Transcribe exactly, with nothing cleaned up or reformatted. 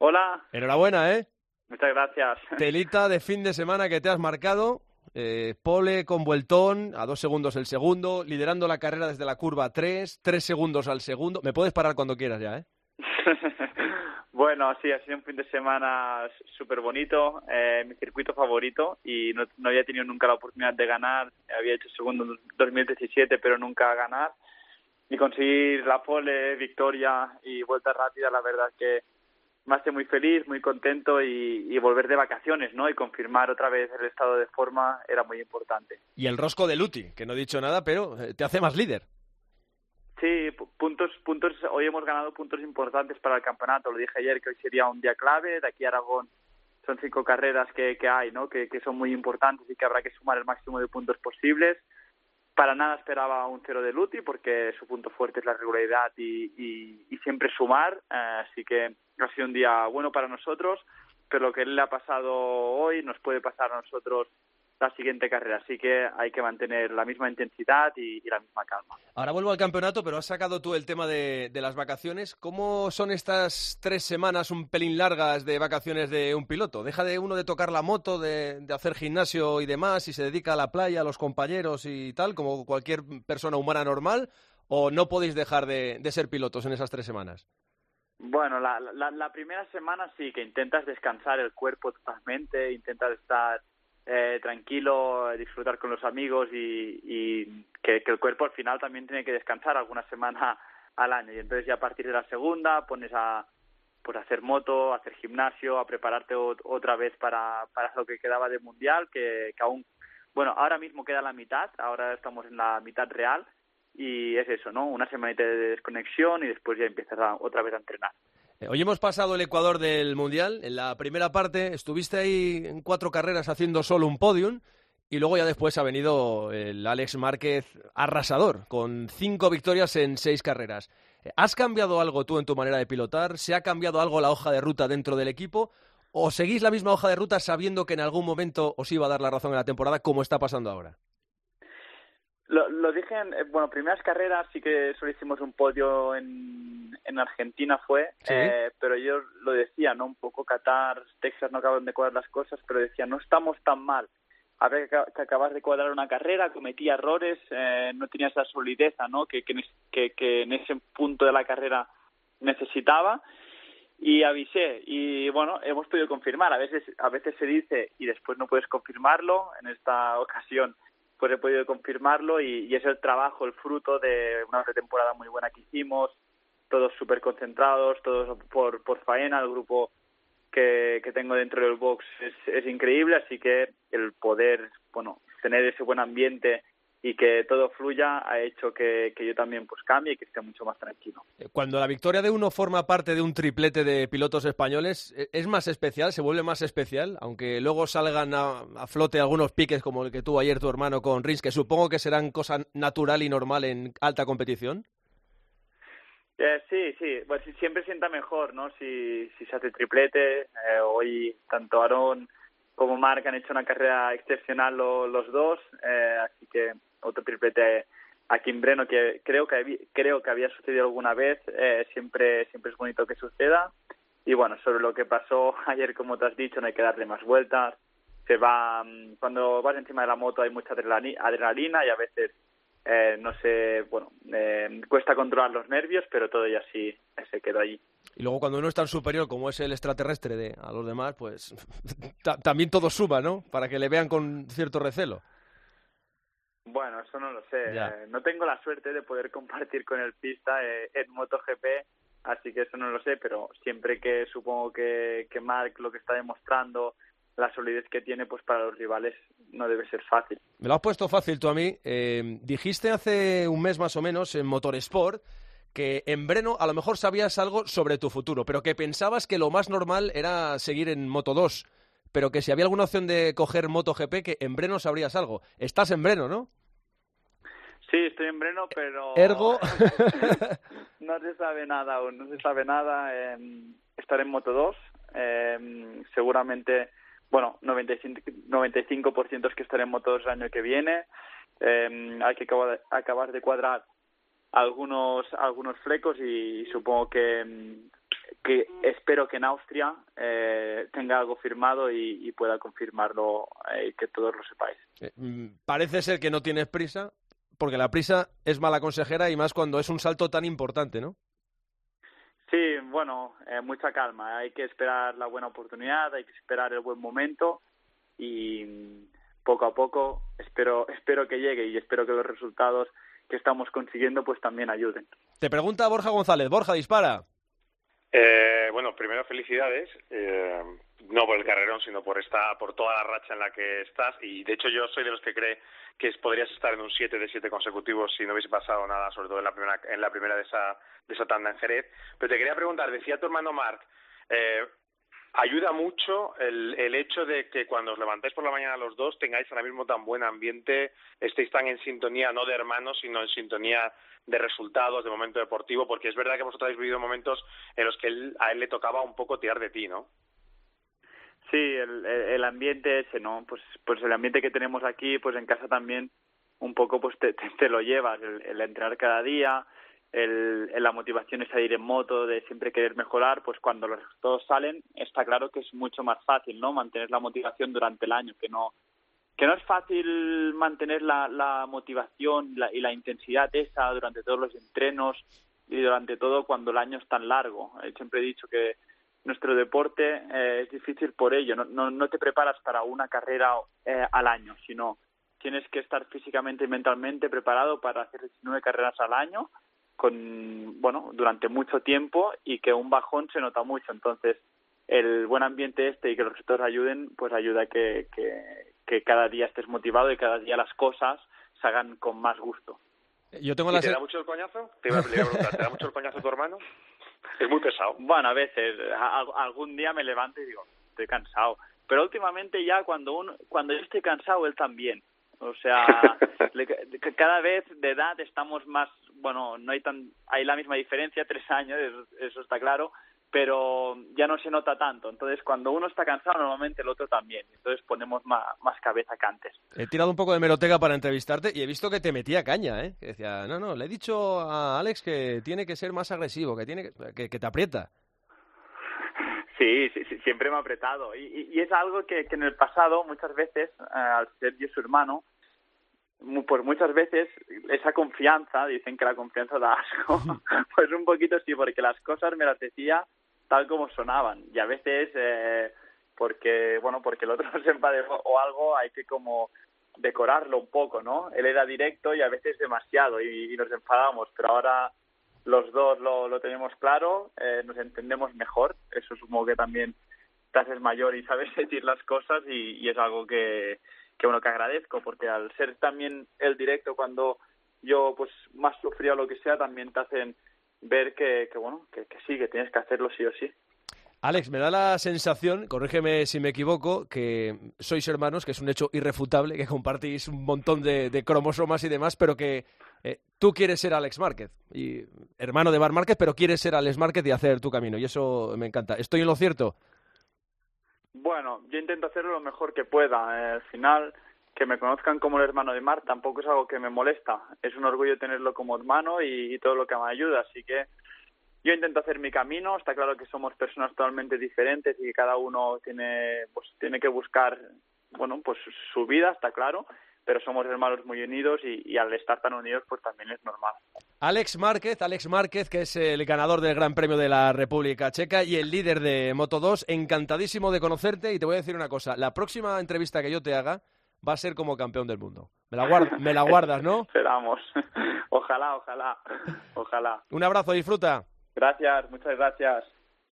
Hola. Enhorabuena, ¿eh? Muchas gracias. Telita de fin de semana que te has marcado. Eh, pole con vueltón, a dos segundos el segundo, liderando la carrera desde la curva tres, tres segundos al segundo. Me puedes parar cuando quieras ya, ¿eh? Bueno, sí, ha sido un fin de semana súper bonito, eh, mi circuito favorito, y no, no había tenido nunca la oportunidad de ganar. Había hecho segundo en dos mil diecisiete, pero nunca ganar. Y conseguir la pole, victoria y vuelta rápida, la verdad que me hace muy feliz, muy contento, y, y volver de vacaciones, ¿no? Y confirmar otra vez el estado de forma era muy importante. Y el rosco de Luti, que no he dicho nada, pero te hace más líder. Sí, puntos, puntos. Hoy hemos ganado puntos importantes para el campeonato. Lo dije ayer que hoy sería un día clave. De aquí a Aragón son cinco carreras que, que hay, ¿no? Que, que son muy importantes y que habrá que sumar el máximo de puntos posibles. Para nada esperaba un cero de Luti porque su punto fuerte es la regularidad y, y, y siempre sumar. Eh, así que ha sido un día bueno para nosotros, pero lo que le ha pasado hoy nos puede pasar a nosotros la siguiente carrera, así que hay que mantener la misma intensidad y, y la misma calma. Ahora vuelvo al campeonato, pero has sacado tú el tema de, de las vacaciones. ¿Cómo son estas tres semanas un pelín largas de vacaciones de un piloto? ¿Deja de uno de tocar la moto, de, de hacer gimnasio y demás, y se dedica a la playa, a los compañeros y tal, como cualquier persona humana normal? ¿O no podéis dejar de, de ser pilotos en esas tres semanas? Bueno, la, la, la primera semana sí, que intentas descansar el cuerpo totalmente, intentas estar Eh, tranquilo, disfrutar con los amigos y, y que, que el cuerpo al final también tiene que descansar alguna semana al año. Y entonces ya a partir de la segunda pones a pues a hacer moto, a hacer gimnasio, a prepararte o, otra vez para, para lo que quedaba de mundial, que, que aún, bueno, ahora mismo queda la mitad, ahora estamos en la mitad real y es eso, ¿no? Una semanita de desconexión y después ya empiezas a, otra vez a entrenar. Hoy hemos pasado el Ecuador del Mundial. En la primera parte estuviste ahí en cuatro carreras haciendo solo un podium y luego ya después ha venido el Alex Márquez arrasador, con cinco victorias en seis carreras. ¿Has cambiado algo tú en tu manera de pilotar? ¿Se ha cambiado algo la hoja de ruta dentro del equipo? ¿O seguís la misma hoja de ruta sabiendo que en algún momento os iba a dar la razón en la temporada, como está pasando ahora? Lo, lo dije en, bueno, primeras carreras sí que solo hicimos un podio en, en Argentina fue, ¿Sí? eh, pero yo lo decía, ¿no? Un poco Qatar, Texas no acaban de cuadrar las cosas, pero decía, no estamos tan mal. Habría que, que acabar de cuadrar una carrera, cometí errores, eh, no tenía esa solidez, ¿no? Que, que, que, que en ese punto de la carrera necesitaba. Y avisé, y bueno, hemos podido confirmar. A veces, a veces se dice y después no puedes confirmarlo. En esta ocasión pues he podido confirmarlo y, y es el trabajo, el fruto de una pretemporada muy buena que hicimos, todos súper concentrados, todos por, por faena. El grupo que, que tengo dentro del box es, es increíble, así que el poder, bueno, tener ese buen ambiente y que todo fluya ha hecho que, que yo también pues cambie y que esté mucho más tranquilo. Cuando la victoria de uno forma parte de un triplete de pilotos españoles, ¿es más especial? ¿Se vuelve más especial? Aunque luego salgan a, a flote algunos piques como el que tuvo ayer tu hermano con Rins, que supongo que serán cosa natural y normal en alta competición. Eh, sí, sí, pues siempre sienta mejor, ¿no? Si, si se hace triplete. Eh, hoy tanto Aarón como Marc han hecho una carrera excepcional lo, los dos, eh, así que otro triplete aquí en Breno que creo que había, creo que había sucedido alguna vez. Eh, siempre siempre es bonito que suceda. Y bueno, sobre lo que pasó ayer, como te has dicho, no hay que darle más vueltas. Se va, cuando vas encima de la moto hay mucha adrenalina y a veces Eh, no sé, bueno, eh, cuesta controlar los nervios, pero todo ya sí se quedó allí. Y luego cuando uno es tan superior como es el extraterrestre de a los demás, pues también todo suba, ¿no? Para que le vean con cierto recelo. Bueno, eso no lo sé. Eh, no tengo la suerte de poder compartir con el pista eh, en MotoGP, así que eso no lo sé, pero siempre que supongo que, que Marc lo que está demostrando, la solidez que tiene, pues para los rivales no debe ser fácil. Me lo has puesto fácil tú a mí. Eh, dijiste hace un mes más o menos en Motorsport que en Breno a lo mejor sabías algo sobre tu futuro, pero que pensabas que lo más normal era seguir en Moto dos, pero que si había alguna opción de coger MotoGP, que en Breno sabrías algo. Estás en Breno, ¿no? Sí, estoy en Breno, pero Ergo no se sabe nada aún, no se sabe nada. Eh, estaré en Moto dos, eh, seguramente. Bueno, noventa y cinco por ciento es que estaré en Moto dos el año que viene. Eh, hay que acabar, acabar de cuadrar algunos algunos flecos y supongo que, que espero que en Austria eh, tenga algo firmado y, y pueda confirmarlo y eh, que todos lo sepáis. Eh, parece ser que no tienes prisa, porque la prisa es mala consejera y más cuando es un salto tan importante, ¿no? Sí, bueno, eh, mucha calma. Hay que esperar la buena oportunidad, hay que esperar el buen momento y poco a poco espero espero que llegue y espero que los resultados que estamos consiguiendo pues también ayuden. Te pregunta Borja González. Borja, dispara. Eh, bueno, primero felicidades, eh, no por el carrerón, sino por esta, por toda la racha en la que estás. Y de hecho yo soy de los que cree que podrías estar en un siete de siete consecutivos si no hubiese pasado nada, sobre todo en la primera, en la primera de esa, de esa tanda en Jerez. Pero te quería preguntar, decía tu hermano Marc, eh, ayuda mucho el, el hecho de que cuando os levantáis por la mañana los dos tengáis ahora mismo tan buen ambiente, estéis tan en sintonía, no de hermanos, sino en sintonía de resultados, de momento deportivo, porque es verdad que vosotros habéis vivido momentos en los que él, a él le tocaba un poco tirar de ti, ¿no? Sí, el, el ambiente ese, ¿no? Pues pues el ambiente que tenemos aquí, pues en casa también un poco pues te, te, te lo llevas, el, el entrenar cada día, el, el la motivación esa de ir en moto, de siempre querer mejorar, pues cuando los resultados salen, está claro que es mucho más fácil, ¿no? Mantener la motivación durante el año, que no que no es fácil mantener la, la motivación la, y la intensidad esa durante todos los entrenos y durante todo cuando el año es tan largo. Eh, siempre he dicho que nuestro deporte eh, es difícil por ello. No, no, no te preparas para una carrera eh, al año, sino tienes que estar físicamente y mentalmente preparado para hacer diecinueve carreras al año con bueno durante mucho tiempo y que un bajón se nota mucho. Entonces, el buen ambiente este y que los resultados ayuden, pues ayuda a que, que, que cada día estés motivado y cada día las cosas se hagan con más gusto. Yo tengo ¿Y la te se... da mucho el coñazo? Te iba a preguntar, ¿te da mucho el coñazo tu hermano? Es muy pesado. Bueno, a veces, a, algún día me levanto y digo, estoy cansado. Pero últimamente ya cuando uno, cuando yo estoy cansado, él también. O sea, le, cada vez de edad estamos más, bueno, no hay tan, hay la misma diferencia, tres años, eso, eso está claro, pero ya no se nota tanto. Entonces, cuando uno está cansado, normalmente el otro también. Entonces ponemos más, más cabeza que antes. He tirado un poco de hemeroteca para entrevistarte y he visto que te metía caña, ¿eh? Que decía, no, no, le he dicho a Alex que tiene que ser más agresivo, que tiene que, que, que te aprieta. Sí, sí, sí, siempre me ha apretado. Y, y, y es algo que, que en el pasado, muchas veces, eh, al ser yo su hermano, pues muchas veces esa confianza, dicen que la confianza da asco, pues un poquito sí, porque las cosas me las decía tal como sonaban. Y a veces, eh, porque, bueno, porque el otro se enfade o algo, hay que como decorarlo un poco, ¿no? Él era directo y a veces demasiado y, y nos enfadamos, pero ahora los dos lo, lo tenemos claro, eh, nos entendemos mejor. Eso supongo que también te haces mayor y sabes decir las cosas y, y es algo que, que, bueno, que agradezco, porque al ser también el directo cuando yo pues más sufría o lo que sea, también te hacen ver que, que bueno, que, que sí, que tienes que hacerlo sí o sí. Alex, me da la sensación, corrígeme si me equivoco, que sois hermanos, que es un hecho irrefutable, que compartís un montón de, de cromosomas y demás, pero que eh, tú quieres ser Alex Márquez, y hermano de Marc Márquez, pero quieres ser Alex Márquez y hacer tu camino, y eso me encanta. ¿Estoy en lo cierto? Bueno, yo intento hacerlo lo mejor que pueda. Eh, al final, que me conozcan como el hermano de Marc tampoco es algo que me molesta. Es un orgullo tenerlo como hermano y, y todo lo que me ayuda, así que yo intento hacer mi camino. Está claro que somos personas totalmente diferentes y que cada uno tiene pues tiene que buscar bueno pues su vida, está claro, pero somos hermanos muy unidos y, y al estar tan unidos pues también es normal. Alex Márquez, Alex Márquez, que es el ganador del Gran Premio de la República Checa y el líder de Moto dos, encantadísimo de conocerte y te voy a decir una cosa, la próxima entrevista que yo te haga va a ser como campeón del mundo. Me la, guard- me la guardas, ¿no? Esperamos. Ojalá, ojalá, ojalá. Un abrazo, disfruta. Gracias, muchas gracias.